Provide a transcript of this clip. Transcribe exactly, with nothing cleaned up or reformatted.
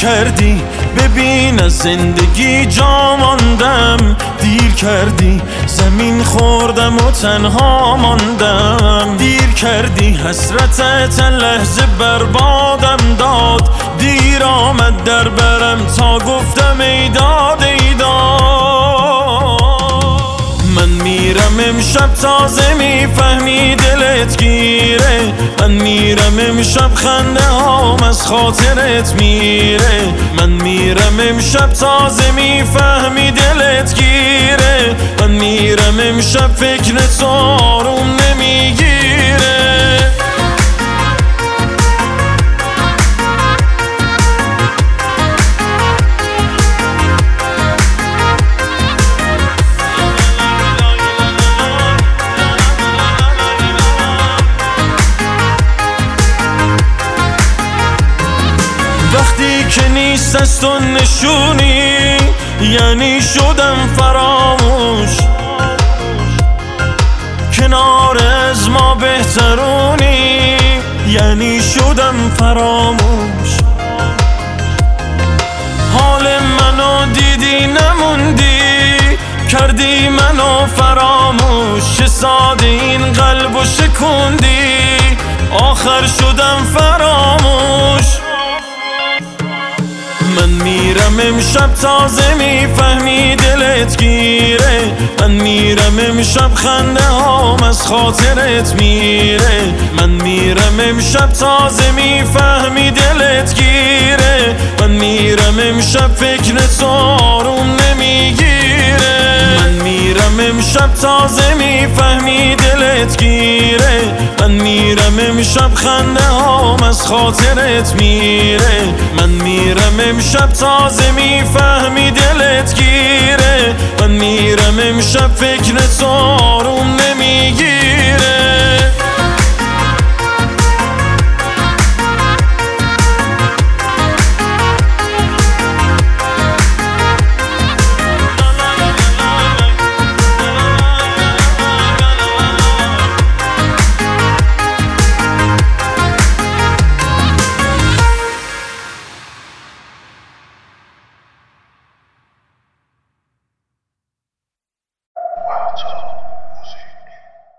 کردی ببین از زندگی جا ماندم، دیر کردی زمین خوردم و تنها ماندم، دیر کردی حسرتت لحظه بربادم داد، دیر آمد در برم تا گفتم ای داد ای داد. من میرم امشب تازه میفهمی دلت گیره، من میرم امشب خنده هام از خاطرت میره، من میرم امشب تازه میفهمی دلت گیره، من میرم امشب فکر تو آروم نمیگیره. وقتی که نیست از تو نشونی یعنی شدم فراموش، کنار از ما بهترونی یعنی شدم فراموش، حال منو دیدی نموندی کردی منو فراموش، چه ساده این قلبو شکوندی آخر شدم فراموش. من میرم امشب تازه میفهمی دلت گیره، من میرم امشب خنده هام از خاطرت میره، من میرم امشب تازه میفهمی دلت گیره، من میرم امشب فکر تو آروم نمیگیره، من میرم امشب تازه میفهمی دلت گیره، من میرم امشب خنده هام از خاطرت میره، من میرم امشب تازه میفهمی دلت گیره، من میرم امشب فکر تو آروم نمیگیره.